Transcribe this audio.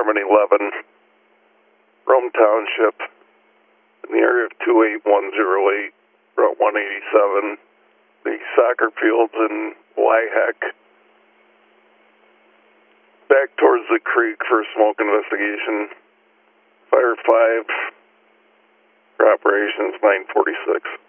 Harmony 11, Rome Township, in the area of 28108, Route 187, the soccer fields in Wyheck, back towards the creek for a smoke investigation. Fire 5 for operations 946.